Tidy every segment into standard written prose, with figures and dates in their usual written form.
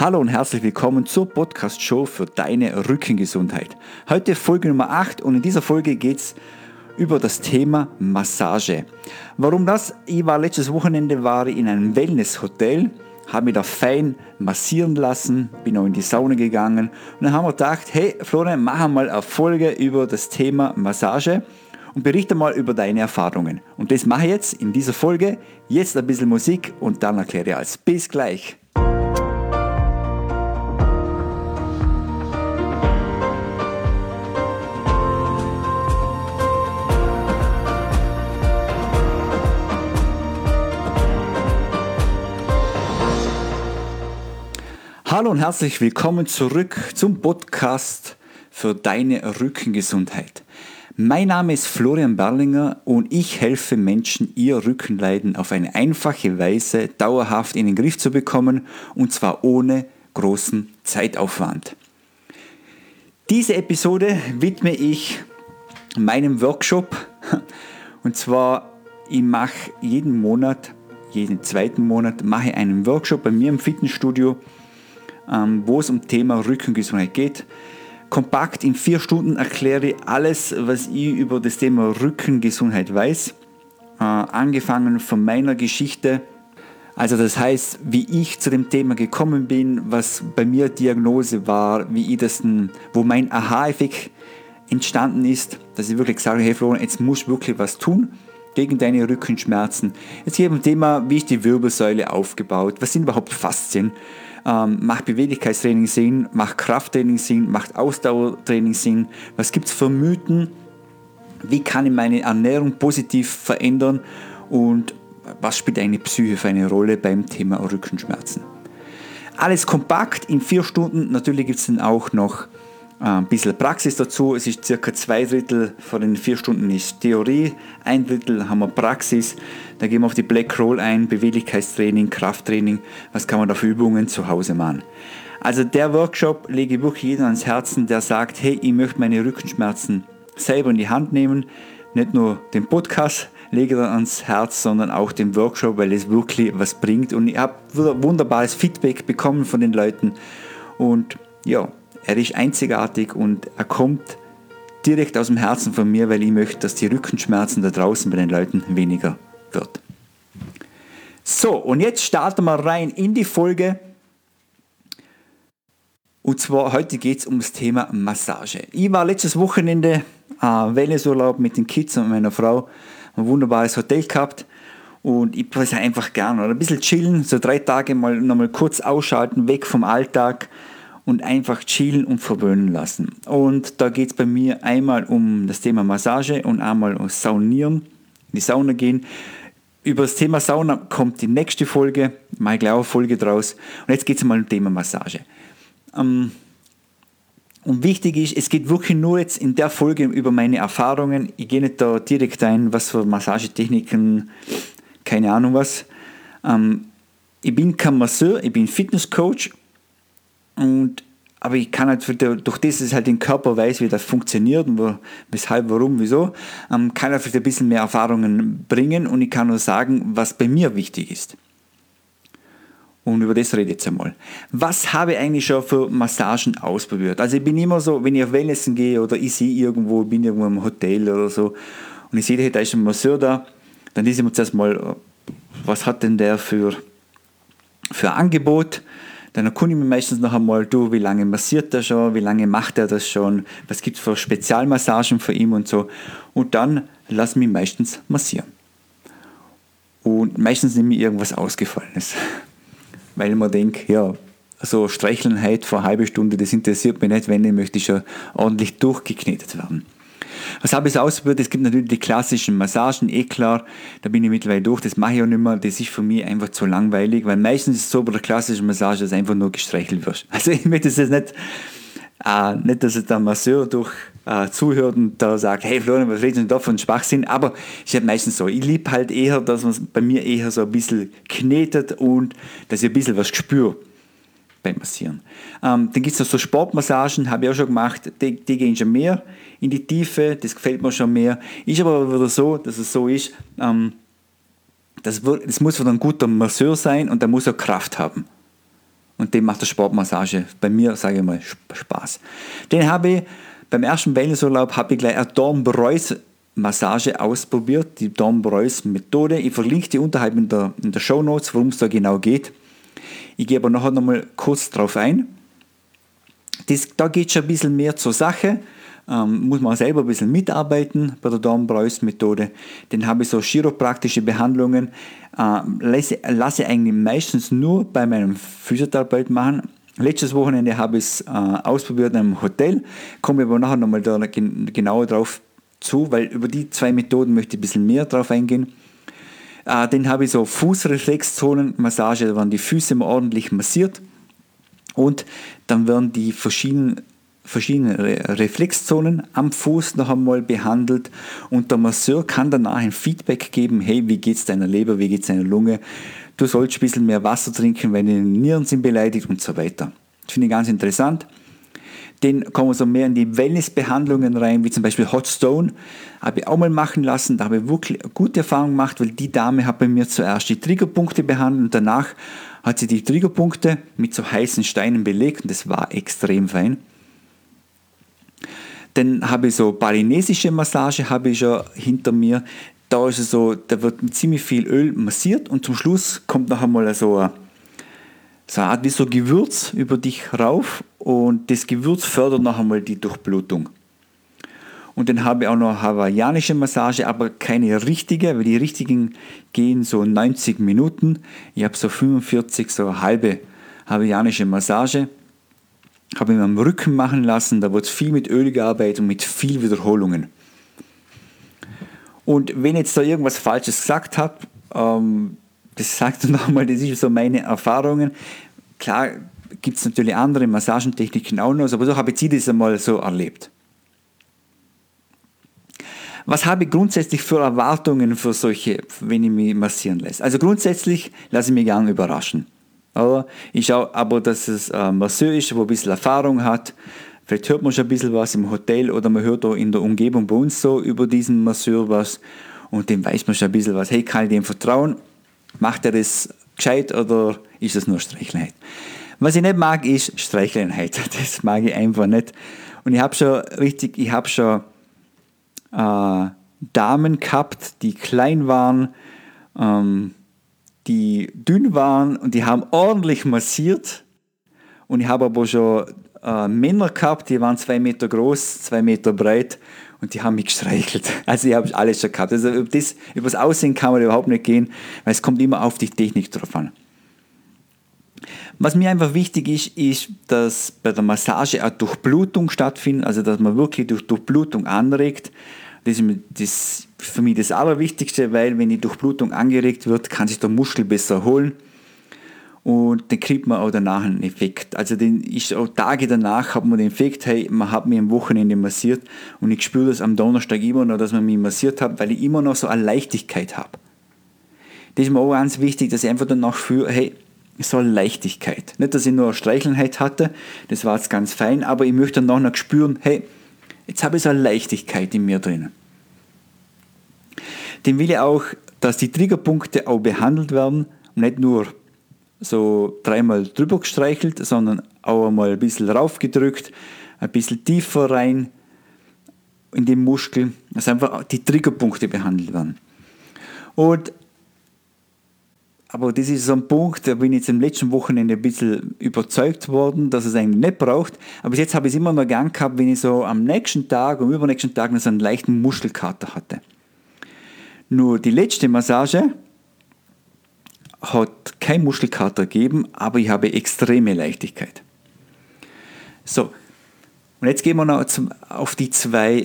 Hallo und herzlich willkommen zur Podcast-Show für deine Rückengesundheit. Heute Folge Nummer 8 und in dieser Folge geht es über das Thema Massage. Warum das? Letztes Wochenende in einem Wellness-Hotel, habe mich da fein massieren lassen, bin auch in die Sauna gegangen und dann haben wir gedacht, hey Florian, mach mal eine Folge über das Thema Massage und berichte mal über deine Erfahrungen. Und das mache ich jetzt in dieser Folge. Jetzt ein bisschen Musik und dann erkläre ich alles. Bis gleich. Hallo und herzlich willkommen zurück zum Podcast für deine Rückengesundheit. Mein Name ist Florian Berlinger und ich helfe Menschen, ihr Rückenleiden auf eine einfache Weise dauerhaft in den Griff zu bekommen und zwar ohne großen Zeitaufwand. Diese Episode widme ich meinem Workshop und zwar ich mache jeden zweiten Monat mache ich einen Workshop bei mir im Fitnessstudio, wo es um Thema Rückengesundheit geht. Kompakt in 4 Stunden erkläre ich alles, was ich über das Thema Rückengesundheit weiß. Angefangen von meiner Geschichte, also das heißt, wie ich zu dem Thema gekommen bin, was bei mir Diagnose war, wo mein Aha-Effekt entstanden ist, dass ich wirklich sage, hey Florian, jetzt musst du wirklich was tun gegen deine Rückenschmerzen. Jetzt geht es um das Thema, wie ist die Wirbelsäule aufgebaut, was sind überhaupt Faszien, macht Beweglichkeitstraining Sinn, macht Krafttraining Sinn, macht Ausdauertraining Sinn, was gibt es für Mythen, wie kann ich meine Ernährung positiv verändern und was spielt eine Psyche für eine Rolle beim Thema Rückenschmerzen. Alles kompakt in 4 Stunden, natürlich gibt es dann auch noch ein bisschen Praxis dazu. Es ist circa 2/3 von den 4 Stunden ist Theorie, 1/3 haben wir Praxis. Da gehen wir auf die Black Roll ein, Beweglichkeitstraining, Krafttraining. Was kann man da für Übungen zu Hause machen? Also der Workshop lege ich wirklich jedem ans Herzen, der sagt, hey, ich möchte meine Rückenschmerzen selber in die Hand nehmen. Nicht nur den Podcast lege ich dann ans Herz, sondern auch den Workshop, weil es wirklich was bringt. Und ich habe wunderbares Feedback bekommen von den Leuten. Und ja, er ist einzigartig und er kommt direkt aus dem Herzen von mir, weil ich möchte, dass die Rückenschmerzen da draußen bei den Leuten weniger wird. So, und jetzt starten wir rein in die Folge. Und zwar heute geht es um das Thema Massage. Ich war letztes Wochenende Wellnessurlaub mit den Kids und meiner Frau, ein wunderbares Hotel gehabt. Und ich weiß einfach gerne, oder ein bisschen chillen, so 3 Tage nochmal kurz ausschalten, weg vom Alltag und einfach chillen und verwöhnen lassen. Und da geht es bei mir einmal um das Thema Massage und einmal um Saunieren, in die Sauna gehen. Über das Thema Sauna kommt die nächste Folge, mal gleich eine Folge draus. Und jetzt geht es mal um das Thema Massage. Und wichtig ist, es geht wirklich nur jetzt in der Folge über meine Erfahrungen. Ich gehe nicht da direkt ein, was für Massagetechniken, keine Ahnung was. Ich bin kein Masseur, ich bin Fitnesscoach. Aber ich kann halt, durch das, dass ich halt den Körper weiß, wie das funktioniert und weshalb, warum, wieso, kann ich vielleicht ein bisschen mehr Erfahrungen bringen und ich kann nur sagen, was bei mir wichtig ist. Und über das rede ich jetzt einmal. Was habe ich eigentlich schon für Massagen ausprobiert? Also ich bin immer so, wenn ich auf Wellnessen gehe oder ich sehe bin irgendwo im Hotel oder so und ich sehe, da ist ein Masseur da, dann ist immer zuerst mal, was hat denn der für Angebot? Dann erkunde ich mich meistens noch einmal, wie lange massiert er schon, wie lange macht er das schon, was gibt es für Spezialmassagen für ihn und so. Und dann lasse ich mich meistens massieren. Und meistens nehme ich irgendwas Ausgefallenes. Weil ich mir denke, ja, so Streicheln heute vor einer halben Stunde, das interessiert mich nicht, wenn ich möchte schon ordentlich durchgeknetet werden. Was habe ich ausprobiert? Es gibt natürlich die klassischen Massagen, klar, da bin ich mittlerweile durch, das mache ich auch nicht mehr, das ist für mich einfach zu langweilig, weil meistens ist es so bei der klassischen Massage, dass du einfach nur gestreichelt wirst. Also ich möchte es jetzt nicht, dass jetzt der Masseur zuhört und da sagt, hey Florian, was redest du denn da von Schwachsinn? Aber es ist halt meistens so, ich liebe halt eher, dass man es bei mir eher so ein bisschen knetet und dass ich ein bisschen was spüre beim Massieren. Dann gibt es noch so Sportmassagen, habe ich auch schon gemacht, die gehen schon mehr in die Tiefe, das gefällt mir schon mehr. Ist aber wieder so, dass es so ist, das muss wieder ein guter Masseur sein und der muss auch Kraft haben. Und dem macht der Sportmassage bei mir, sage ich mal, Spaß. Den habe ich beim ersten Wellnessurlaub gleich eine Dornbreus-Massage ausprobiert, die Dornbreus-Methode. Ich verlinke die unterhalb in der Shownotes, worum es da genau geht. Ich gehe aber nachher nochmal kurz drauf ein. Da geht es schon ein bisschen mehr zur Sache. Muss man selber ein bisschen mitarbeiten bei der Dornbreus-Methode. Dann habe ich so chiropraktische Behandlungen, lasse eigentlich meistens nur bei meinem Physiotherapeut machen. Letztes Wochenende habe ich es ausprobiert in einem Hotel, komme aber nachher nochmal da genauer drauf zu, weil über die 2 Methoden möchte ich ein bisschen mehr drauf eingehen. Dann habe ich so Fußreflexzonenmassage, da werden die Füße mal ordentlich massiert und dann werden die verschiedene Reflexzonen am Fuß noch einmal behandelt und der Masseur kann danach ein Feedback geben, hey, wie geht es deiner Leber, wie geht es deiner Lunge, du sollst ein bisschen mehr Wasser trinken, wenn deine Nieren sind beleidigt und so weiter. Das finde ich ganz interessant. Dann kommen wir so mehr in die Wellnessbehandlungen rein, wie zum Beispiel Hot Stone, habe ich auch mal machen lassen, da habe ich wirklich eine gute Erfahrung gemacht, weil die Dame hat bei mir zuerst die Triggerpunkte behandelt und danach hat sie die Triggerpunkte mit so heißen Steinen belegt und das war extrem fein. Dann habe ich so balinesische Massage habe ich schon hinter mir. Da ist es so, da wird mit ziemlich viel Öl massiert und zum Schluss kommt noch einmal so eine Art wie so Gewürz über dich rauf und das Gewürz fördert noch einmal die Durchblutung. Und dann habe ich auch noch hawaiianische Massage, aber keine richtige, weil die richtigen gehen so 90 Minuten. Ich habe so 45, so eine halbe hawaiianische Massage. Habe ich mir am Rücken machen lassen, da wird viel mit Öl gearbeitet und mit viel Wiederholungen. Und wenn ich jetzt da irgendwas Falsches gesagt habe, das sagt nochmal, das ist so meine Erfahrungen. Klar gibt es natürlich andere Massagentechniken auch noch, aber so habe ich das einmal so erlebt. Was habe ich grundsätzlich für Erwartungen für solche, wenn ich mich massieren lasse? Also grundsätzlich lasse ich mich gerne überraschen. Aber ich schaue aber, dass es ein Masseur ist, der ein bisschen Erfahrung hat. Vielleicht hört man schon ein bisschen was im Hotel oder man hört auch in der Umgebung bei uns so über diesen Masseur was und dem weiß man schon ein bisschen was. Hey, kann ich dem vertrauen? Macht er das gescheit oder ist das nur Streicheleinheit? Was ich nicht mag, ist Streicheleinheit. Das mag ich einfach nicht. Und ich habe schon Damen gehabt, die klein waren, die dünn waren und die haben ordentlich massiert. Und ich habe aber schon Männer gehabt, die waren 2 Meter groß, 2 Meter breit und die haben mich gestreichelt. Also ich habe alles schon gehabt. Also über das Aussehen kann man überhaupt nicht gehen, weil es kommt immer auf die Technik drauf an. Was mir einfach wichtig ist, dass bei der Massage eine Durchblutung stattfindet, also dass man wirklich durch Durchblutung anregt. Das ist für mich das Allerwichtigste, weil wenn die Durchblutung angeregt wird, kann sich der Muskel besser erholen und dann kriegt man auch danach einen Effekt. Also auch Tage danach hat man den Effekt, hey, man hat mich am Wochenende massiert und ich spüre das am Donnerstag immer noch, dass man mich massiert hat, weil ich immer noch so eine Leichtigkeit habe. Das ist mir auch ganz wichtig, dass ich einfach danach fühle, hey, so eine Leichtigkeit. Nicht, dass ich nur eine Streicheleinheit hatte, das war jetzt ganz fein, aber ich möchte danach noch spüren, hey, jetzt habe ich so eine Leichtigkeit in mir drin. Dann will ich auch, dass die Triggerpunkte auch behandelt werden und nicht nur so 3-mal drüber gestreichelt, sondern auch einmal ein bisschen raufgedrückt, ein bisschen tiefer rein in den Muskel, dass einfach die Triggerpunkte behandelt werden. Aber das ist so ein Punkt, da bin ich jetzt im letzten Wochenende ein bisschen überzeugt worden, dass es eigentlich nicht braucht. Aber bis jetzt habe ich es immer noch gern gehabt, wenn ich so am nächsten Tag, am übernächsten Tag noch so einen leichten Muskelkater hatte. Nur die letzte Massage hat kein Muskelkater gegeben, aber ich habe extreme Leichtigkeit. So, und jetzt gehen wir noch auf die 2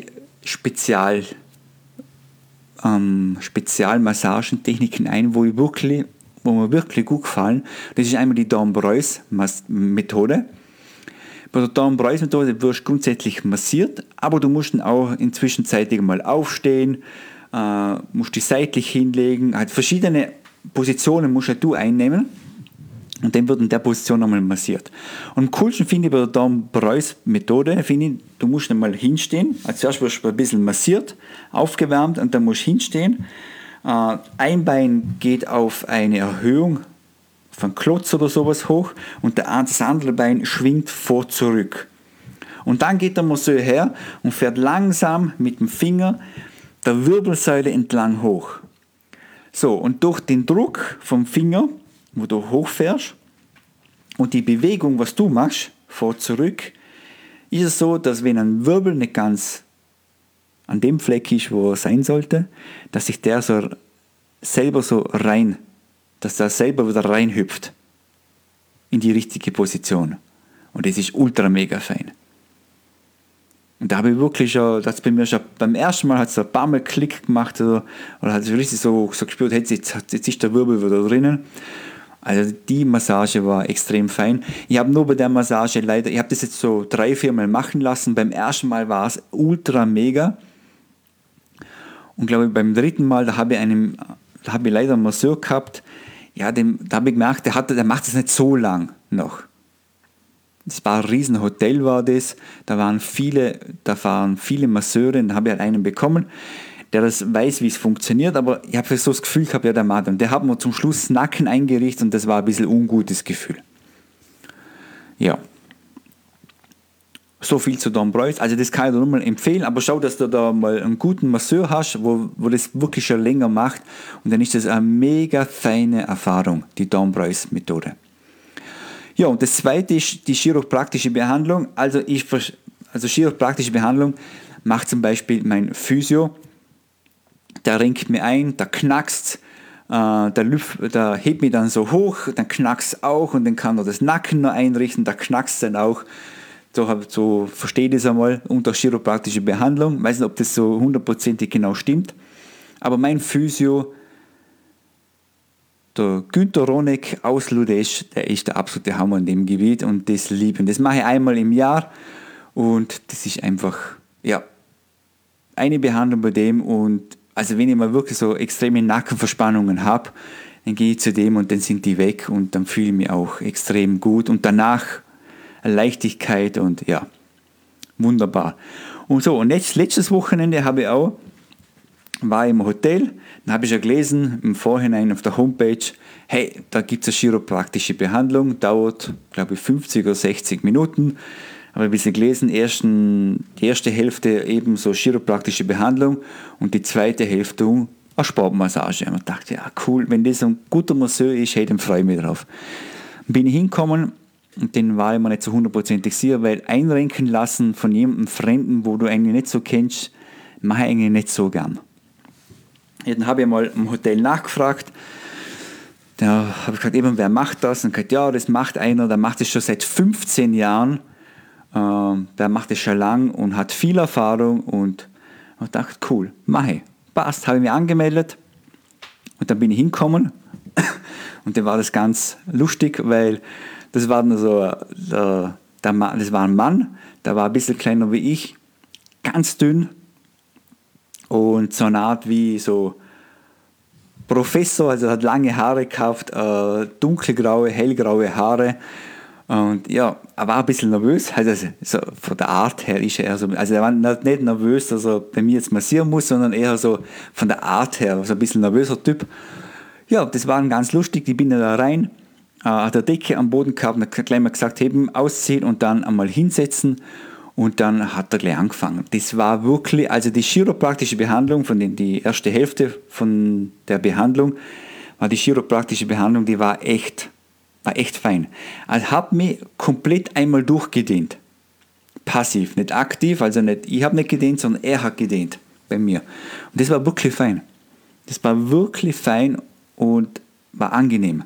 Spezialmassagentechniken ein, wo mir wirklich gut gefallen. Das ist einmal die Dornbreus-Methode. Bei der Dornbreus-Methode wirst du grundsätzlich massiert, aber du musst dann auch inzwischen zeitig mal aufstehen, musst dich seitlich hinlegen, halt verschiedene Positionen musst du einnehmen und dann wird in der Position einmal massiert. Und am coolsten finde ich bei der Dornbreus-Methode, du musst einmal hinstehen, als zuerst wirst du ein bisschen massiert, aufgewärmt und dann musst du hinstehen. Ein Bein geht auf eine Erhöhung von Klotz oder sowas hoch und das andere Bein schwingt vor zurück. Und dann geht der Masseur her und fährt langsam mit dem Finger der Wirbelsäule entlang hoch. So, und durch den Druck vom Finger, wo du hochfährst, und die Bewegung, was du machst, vor zurück, ist es so, dass wenn ein Wirbel nicht ganz an dem Fleck ist, wo er sein sollte, dass sich der so selber so rein, dass der selber wieder reinhüpft in die richtige Position. Und das ist ultra mega fein. Und da habe ich wirklich schon, das bei mir schon, beim ersten Mal hat es ein paar Mal Klick gemacht oder hat es richtig so gespürt, jetzt ist der Wirbel wieder drinnen. Also die Massage war extrem fein. Ich habe nur bei der Massage leider, ich habe das jetzt so 3-4 Mal machen lassen. Beim ersten Mal war es ultra mega. Und glaube ich, beim dritten Mal, da habe ich leider einen Masseur gehabt, ja, da habe ich gemerkt, der macht das nicht so lang noch. Das war ein Riesenhotel, war das. Da waren viele Masseure, da habe ich halt einen bekommen, der das weiß, wie es funktioniert, aber ich habe so das Gefühl gehabt, ja, der Mann, und der hat mir zum Schluss Nacken eingerichtet und das war ein bisschen ungutes Gefühl. Ja. So viel zu Dom Preuß. Also das kann ich dir nur mal empfehlen, aber schau, dass du da mal einen guten Masseur hast, wo das wirklich schon länger macht, und dann ist das eine mega feine Erfahrung, die Dom Preuß Methode. Ja, und das zweite ist die chiropraktische Behandlung. Also chiropraktische Behandlung macht zum Beispiel mein Physio. Der renkt mir ein, der knackst, der hebt mich dann so hoch, dann knackst auch und dann kann er das Nacken noch einrichten, der knackst dann auch. So verstehe ich das einmal unter chiropraktische Behandlung. Ich weiß nicht, ob das so 100% genau stimmt. Aber mein Physio, der Günther Ronek aus Ludesch, der ist der absolute Hammer in dem Gebiet und das liebe ich. Das mache ich einmal im Jahr und das ist einfach, ja, eine Behandlung bei dem. Und also wenn ich mal wirklich so extreme Nackenverspannungen habe, dann gehe ich zu dem und dann sind die weg und dann fühle ich mich auch extrem gut und danach Leichtigkeit und ja, wunderbar. Und so, und letztes Wochenende war ich im Hotel, dann habe ich ja gelesen im Vorhinein auf der Homepage, hey, da gibt es eine chiropraktische Behandlung, dauert, glaube ich, 50 oder 60 Minuten. Habe ein bisschen gelesen, die erste Hälfte eben so chiropraktische Behandlung und die zweite Hälfte eine Sportmassage. Und ich dachte, ja cool, wenn das ein guter Masseur ist, hey, dann freue ich mich drauf. Bin ich hingekommen und den war ich mir nicht so 100% sicher, weil einrenken lassen von jemandem Fremden, wo du eigentlich nicht so kennst, mache ich eigentlich nicht so gern. Ja, dann habe ich mal im Hotel nachgefragt, da habe ich gesagt, eben, wer macht das? Und gesagt, ja, das macht einer, der macht das schon seit 15 Jahren, der macht das schon lang und hat viel Erfahrung und ich dachte, cool, mache ich. Passt, habe ich mich angemeldet und dann bin ich hingekommen und dann war das ganz lustig, weil das war ein Mann, der war ein bisschen kleiner wie ich, ganz dünn und so eine Art wie so Professor, also hat lange Haare gehabt, dunkelgraue, hellgraue Haare und ja, er war ein bisschen nervös, also so von der Art her ist er so, also er war nicht nervös, dass er bei mir jetzt massieren muss, sondern eher so von der Art her, so ein bisschen nervöser Typ. Ja, das war ganz lustig, ich bin da rein, hat der Decke am Boden gehabt und hat gleich mal gesagt, heben, ausziehen und dann einmal hinsetzen und dann hat er gleich angefangen. Das war wirklich, also die chiropraktische Behandlung, die erste Hälfte von der Behandlung, war die chiropraktische Behandlung, die war echt fein. Also habe mich komplett einmal durchgedehnt. Passiv, nicht aktiv, also nicht, ich habe nicht gedehnt, sondern er hat gedehnt bei mir. Und das war wirklich fein. Das war wirklich fein und war angenehm.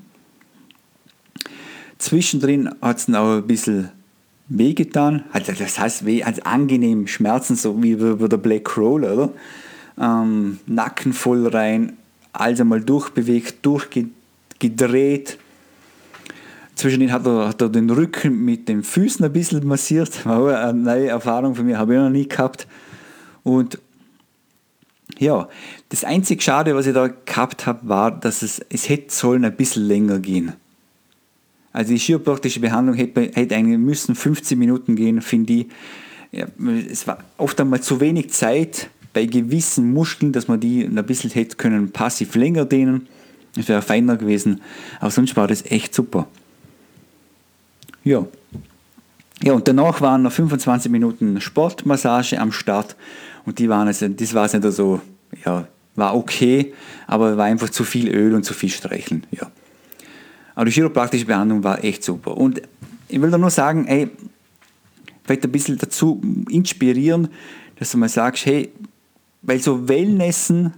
Zwischendrin hat es auch ein bisschen wehgetan, also das heißt weh, als angenehm Schmerzen, so wie der Black Roll, oder? Nacken voll rein, also mal durchbewegt, durchgedreht. Zwischendrin hat er den Rücken mit den Füßen ein bisschen massiert, war auch eine neue Erfahrung für mich, habe ich noch nie gehabt. Und ja, das einzig Schade, was ich da gehabt habe, war, dass es hätte sollen ein bisschen länger gehen. Also die chiropraktische Behandlung hätte eigentlich müssen 15 Minuten gehen, finde ich. Ja, es war oft einmal zu wenig Zeit bei gewissen Muskeln, dass man die ein bisschen hätte können passiv länger dehnen. Es wäre feiner gewesen, aber sonst war das echt super. Ja. Ja, und danach waren noch 25 Minuten Sportmassage am Start und das war es nicht so, ja, war okay, aber war einfach zu viel Öl und zu viel Streicheln, ja. Aber die chiropraktische Behandlung war echt super. Und ich will da nur sagen, vielleicht ein bisschen dazu inspirieren, dass du mal sagst, hey, weil so Wellnessen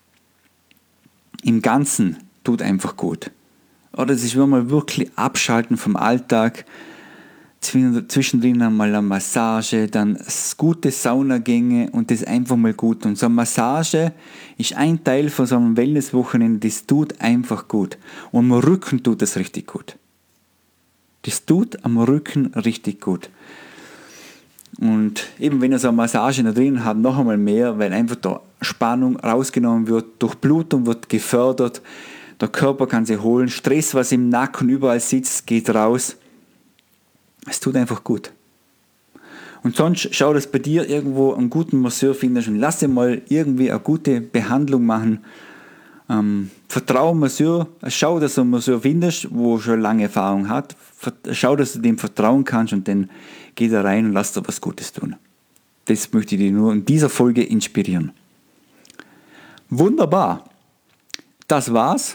im Ganzen tut einfach gut. Oder das ist, wenn man wirklich abschalten vom Alltag, zwischendrin einmal eine Massage, dann gute Saunagänge und das einfach mal gut. Und so eine Massage ist ein Teil von so einem Wellnesswochenende, das tut einfach gut. Und am Rücken tut das richtig gut. Das tut am Rücken richtig gut. Und eben wenn er so eine Massage da drin hat, noch einmal mehr, weil einfach da Spannung rausgenommen wird, Durchblutung wird gefördert, der Körper kann sich holen, Stress, was im Nacken überall sitzt, geht raus. Es tut einfach gut. Und sonst schau, dass bei dir irgendwo einen guten Masseur findest und lass dir mal irgendwie eine gute Behandlung machen. Vertraue Masseur, schau, dass du einen Masseur findest, wo schon lange Erfahrung hat. Schau, dass du dem vertrauen kannst und dann geh da rein und lass dir was Gutes tun. Das möchte ich dir nur in dieser Folge inspirieren. Wunderbar. Das war's.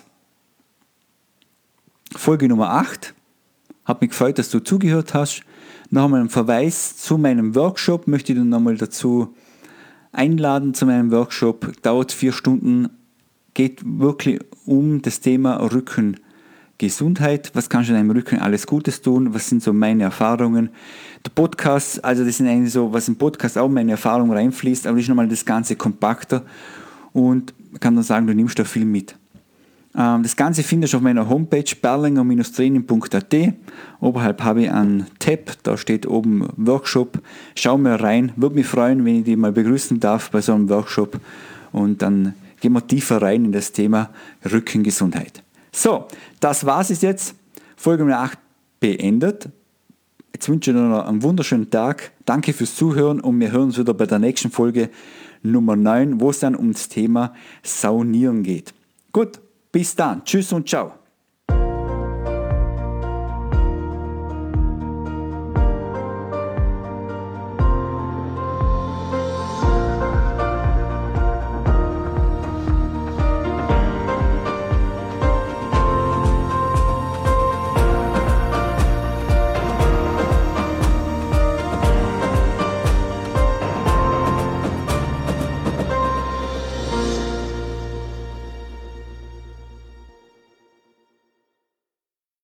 Folge Nummer 8. Hat mich gefreut, dass du zugehört hast. Noch einmal ein Verweis zu meinem Workshop. Möchte ich dich nochmal dazu einladen zu meinem Workshop. Dauert 4 Stunden. Geht wirklich um das Thema Rückengesundheit. Was kannst du deinem Rücken alles Gutes tun? Was sind so meine Erfahrungen? Der Podcast, also das sind eigentlich so, was im Podcast auch meine Erfahrung reinfließt, aber das ist nochmal das Ganze kompakter und man kann dann sagen, du nimmst da viel mit. Das Ganze findest du auf meiner Homepage berlinger-training.at. Oberhalb habe ich einen Tab, da steht oben Workshop. Schau mal rein, würde mich freuen, wenn ich dich mal begrüßen darf bei so einem Workshop. Und dann gehen wir tiefer rein in das Thema Rückengesundheit. So, das war es jetzt. Folge Nummer 8 beendet. Jetzt wünsche ich dir noch einen wunderschönen Tag. Danke fürs Zuhören und wir hören uns wieder bei der nächsten Folge Nummer 9, wo es dann um das Thema Saunieren geht. Gut. Bis dann. Tschüss und ciao.